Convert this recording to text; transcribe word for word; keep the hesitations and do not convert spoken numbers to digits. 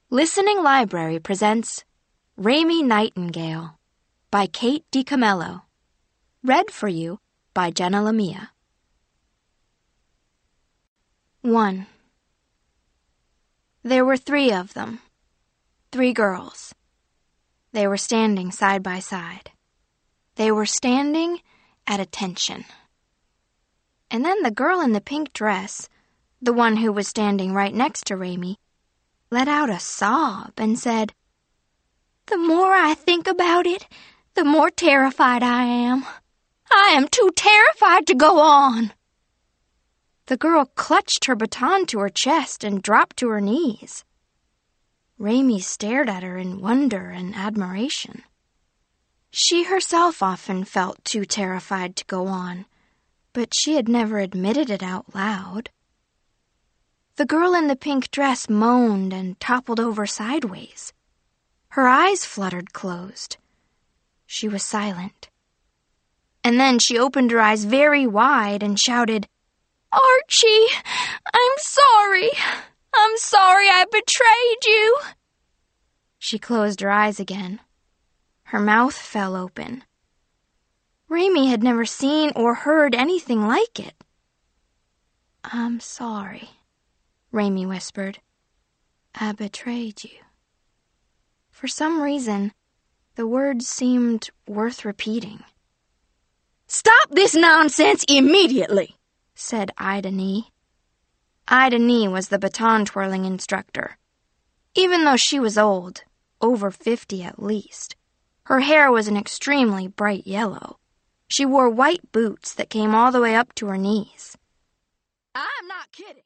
Listening Library presents Raymie Nightingale by Kate DiCamillo. Read for you by Jenna Lamia. one. There were three of them. Three girls. They were standing side by side. They were standing at attention. And then the girl in the pink dress, the one who was standing right next to Raymie, let out a sob and said, "The more I think about it, the more terrified I am. I am too terrified to go on." The girl clutched her baton to her chest and dropped to her knees. Raymie stared at her in wonder and admiration. She herself often felt too terrified to go on, but she had never admitted it out loud. The girl in the pink dress moaned and toppled over sideways. Her eyes fluttered closed. She was silent. And then she opened her eyes very wide and shouted, "Archie, I'm sorry. I'm sorry I betrayed you." She closed her eyes again. Her mouth fell open. Raymie had never seen or heard anything like it. "I'm sorry," Raymie whispered. "I betrayed you." For some reason, the words seemed worth repeating. "Stop this nonsense immediately," said Ida Nee. Ida Nee was the baton-twirling instructor. Even though she was old, over fifty at least, her hair was an extremely bright yellow. She wore white boots that came all the way up to her knees. "I'm not kidding,"